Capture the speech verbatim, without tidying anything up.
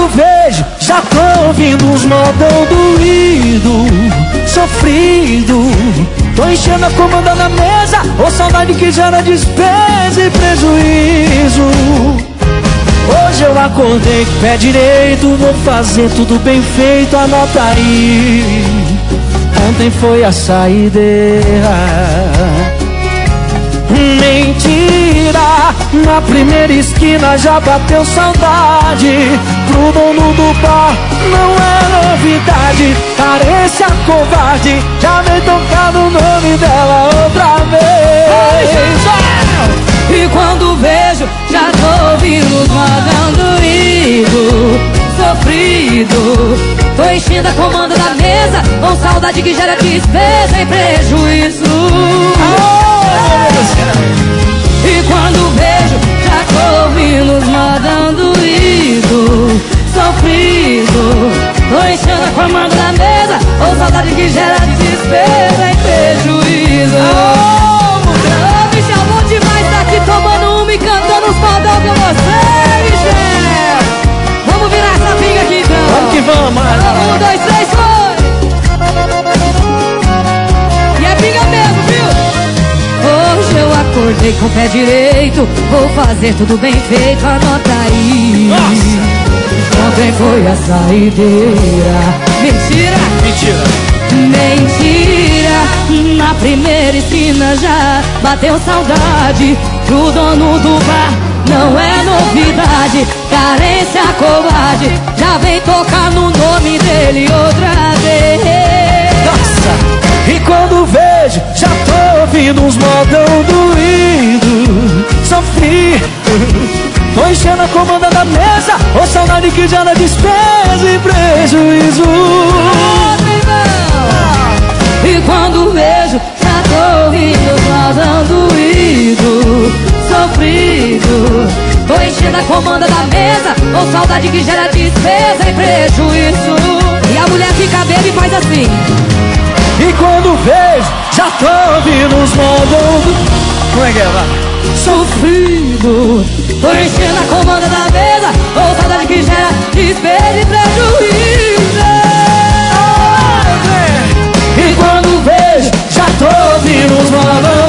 quando vejo, já tô ouvindo uns modão doído, sofrido. Tô enchendo a comanda na mesa, ô saudade que gera despesa e prejuízo. Hoje eu acordei com o pé direito, vou fazer tudo bem feito, anota aí. Ontem foi a saideira. Mentira, na primeira esquina já bateu saudade. Pro dono do bar não é novidade. Carência covarde, já vem tocando o nome dela outra vez. E quando vejo, já tô ouvindo os modão doído, sofrido. Tô enchendo a comanda da mesa, com saudade que gera despesa e prejuízo. E quando vejo, já tô ouvindo os modão doído, sofrido. Tô enchendo a comanda da mesa, com saudade que gera despesa e prejuízo. Oh, Michel, bom demais tá aqui tomando uma e cantando os modão pra você, Michel. Vamos virar essa pinga aqui então. Vamos que vamos. Um, dois, três, foi. E é pinga mesmo, viu? Hoje eu acordei com o pé direito, vou fazer tudo bem feito, anota aí. Nossa. Ontem foi a saideira. Mentira. Mentira. Mentira, na primeira esquina já bateu saudade. Pro dono do bar não é novidade. Carência covarde, já vem tocar no nome dele outra vez. Nossa! E quando vejo, já tô ouvindo uns modão doído, sofrido. Tô enchendo a comanda da mesa, ô saudade que já dá despesa e prejuízo. E quando vejo, já tô ouvindo os modão doído, sofrido. Tô enchendo a comanda da mesa, com saudade que gera despesa e prejuízo. E a mulher fica bebe e faz assim. E quando vejo, já tô ouvindo os modão doído. Como é que é, vai? Sofrido. Tô enchendo a comanda da mesa, com saudade que gera despesa e prejuízo. E quando vejo, já tô ouvindo os modão